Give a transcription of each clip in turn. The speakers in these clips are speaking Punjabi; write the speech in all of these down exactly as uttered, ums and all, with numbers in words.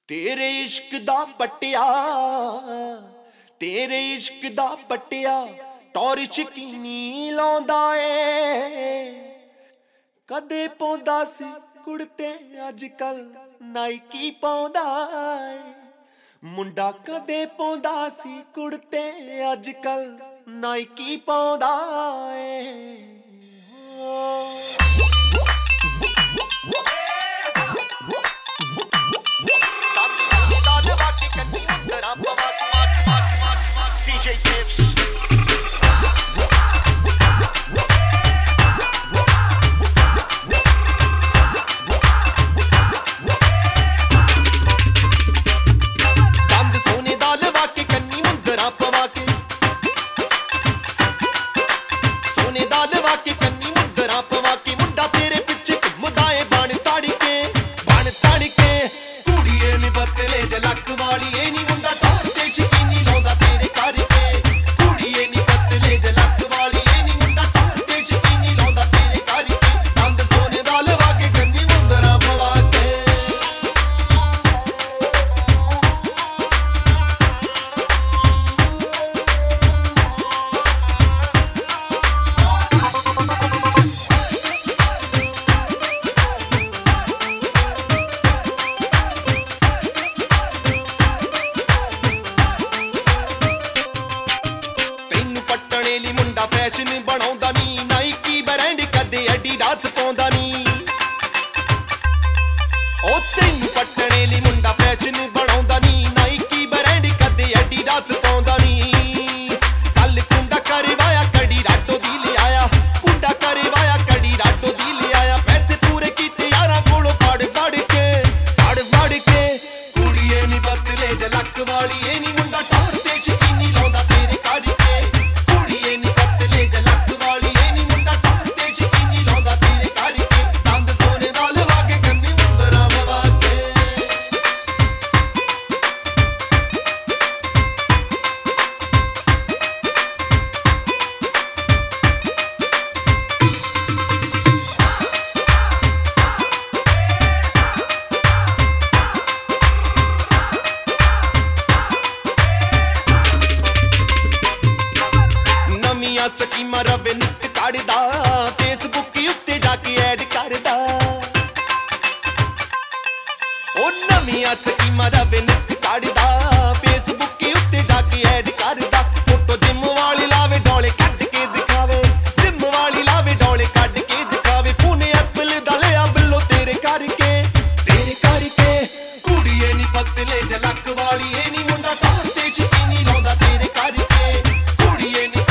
तेरे इश्क दा पट्टिया तेरे इश्क दा पट्टिया टॉर्च किनी लाउंदा ए कदे पौंदा सी कुड़ते अजकल नाइकी पौंदा ए मुंडा कदे पौंदा सी कुड़ते अजकल नाइकी पौंदा ए D J Tips फैशन बनाउंदा नी नाइकी ब्रांड कदे एडिडास पाउंदा नी ओ तैनू पट्टणे ली मुंडा फैशन बनाउंदा नी नाइकी ब्रांड कदे एडिडास पाउंदा नी कल कुंडा करवाया कड़ी राटो दी ले आया कुंडा करवाया कड़ी राटो दी ले आया पैसे पूरे कीते यारां कोलों फड़ फड़ के फड़ फड़ के कुड़िए नी बदले जलक वाली ए नी मुंडा टॉर ते शकीनी लाउंदा तेरे करके कुड़िए नी ਸਕੀਮਾਂ ਰਵੇ ਨਿੱਕ ਕੱਢਦਾ ਫੇਸਬੁੱਕ ਉੱਤੇ ਜਾ ਕੇ ਐਡ ਕਰਦਾ ਉਹ ਨਵੀਆਂ ਸਕੀਮਾਂ ਰਵੇ ਨਿੱਕ ਕੱਢਦਾ ਫੇਸਬੁੱਕ ਉੱਤੇ ਜਾ ਕੇ ਐਡ ਕਰਦਾ ਫੋਟੋ ਜਿਮ ਵਾਲੀ ਲਾਵੇ ਡੋਲੇ ਕੱਢ ਕੇ ਦਿਖਾਵੇ ਜਿਮ ਵਾਲੀ ਲਾਵੇ ਡੋਲੇ ਕੱਢ ਕੇ ਦਿਖਾਵੇ ਫੋਨ ਐਪਲ ਦਾ ਲਿਆ ਬਿੱਲੋ ਤੇਰੇ ਕਰਕੇ ਤੇਰੇ ਕਰਕੇ ਕੁੜੀਏ ਨੀ ਪਤਲੇ ਜਲਕ ਵਾਲੀ ਏ ਨੀ ਮੁੰਡਾ ਟੌਰ ਤੇ ਸ਼ਕੀਨੀ ਲਾਉਂਦਾ ਤੇਰੇ ਕਰਕੇ ਕੁੜੀਏ ਨੀ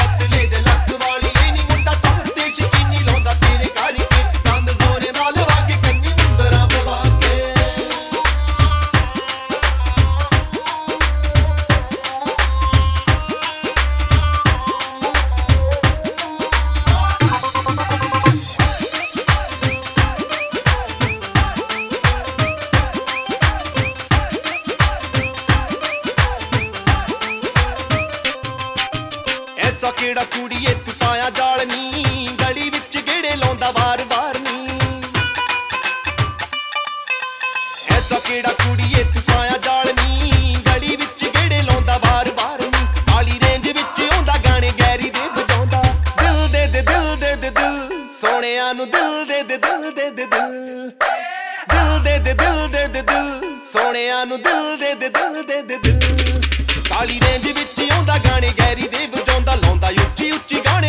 ਐਸਾ ਕਿਹੜਾ ਕੁੜੀਏ ਤੂੰ ਪਾਇਆ ਜਾਲ ਨੀ ਗਲੀ ਵਿੱਚ ਗੇੜੇ ਲਾਉਂਦਾ ਵਾਰ-ਵਾਰ ਨੀ ਐਸਾ ਕਿਹੜਾ ਕੁੜੀਏ ਤੂੰ ਪਾਇਆ ਜਾਲ ਨੀ ਗਲੀ ਵਿੱਚ ਗੇੜੇ ਲਾਉਂਦਾ ਵਾਰ-ਵਾਰ ਨੀ ਆਲੀ ਰੇਂਜ ਵਿੱਚ ਆਉਂਦਾ ਗਾਣੇ ਗੈਰੀ ਦੇ ਵਜਾਉਂਦਾ ਦਿਲ ਦੇ ਦੇ ਦਿਲ ਦੇ ਦੇ ਦਿਲ ਸੋਹਣਿਆਂ ਨੂੰ ਦਿਲ ਦੇ ਦੇ ਦਿਲ ਦੇ ਦੇ ਦਿਲ ਦਿਲ ਦੇ ਦੇ ਦਿਲ ਦੇ ਦੇ ਦਿਲ ਸੋਹਣਿਆਂ ਨੂੰ ਦਿਲ ਦੇ ਦੇ ਦਿਲ ਦੇ ਦੇ ਦਿਲ ਕਾਲੀ ਰੇਂਜ ਵਿੱਚ ਆਉਂਦਾ ਗਾਣੇ ਗੈਰੀ ਦੇ ਵਜਾਉਂਦਾ ਲਾਉਂਦਾ ਉੱਚੀ ਉੱਚੀ ਗਾਣੇ